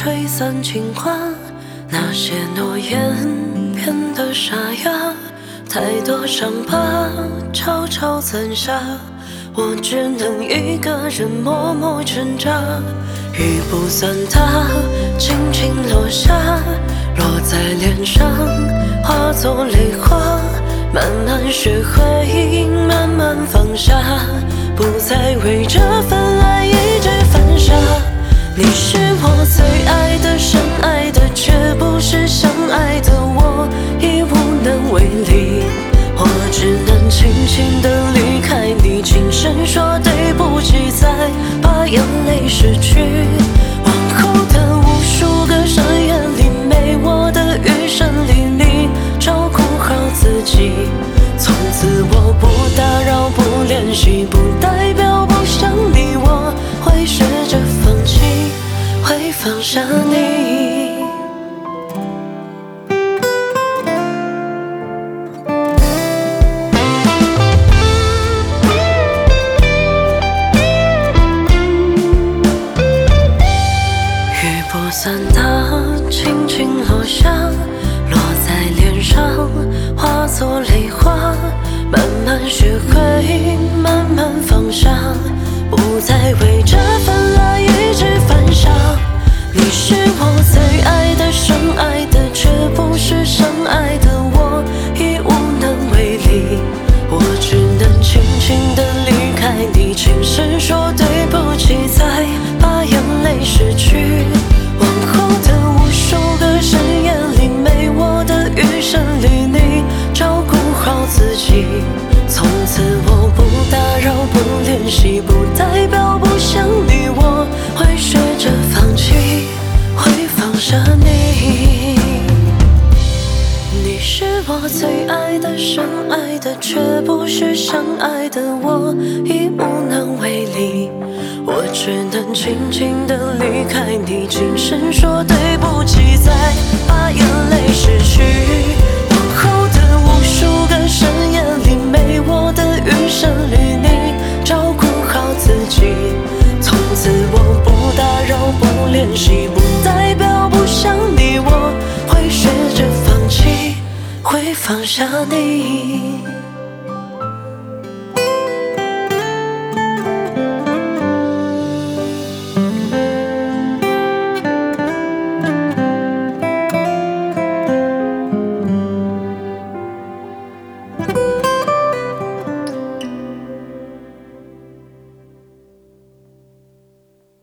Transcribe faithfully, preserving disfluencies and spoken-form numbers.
吹散情话，那些诺言变得沙哑，太多伤疤悄悄攒下，我只能一个人默默挣扎。雨不算大，轻轻落下，落在脸上，化作泪花。慢慢学会，慢慢放下，不再为这份爱一直犯傻。你是我最爱的，深爱的，却不是相爱的，我已无能为力。我只能轻轻地离开你，轻声说对不起，再把眼泪拭去。往后的无数个深夜里，没我的余生里，你照顾好自己。从此我不打扰，不联系，不代表不想你，我会学着放弃，会放下你。雨不算大，轻轻落下，落在脸上，化作泪花。慢慢学会，慢慢放下，不再为这份爱一直犯傻。你是我最爱的，深爱的，却不是相爱的，我已无能为力。我只能轻轻地离开你，轻声说对不起，再把眼泪拭去。往后的无数个深夜里，没我的余生里，你照顾好自己。从此我不打扰，不联系，不代表不想你，我会学着放弃，会放下你。你是我最爱的，深爱的，却不是相爱的，我已无能为力。我只能轻轻地离开你，轻声说对不起，再把眼泪拭去。往后的无数个深夜里，没我的余生里，你照顾好自己。从此我不打扰，不联系，不代表不想你，我会学着放弃，会放下你。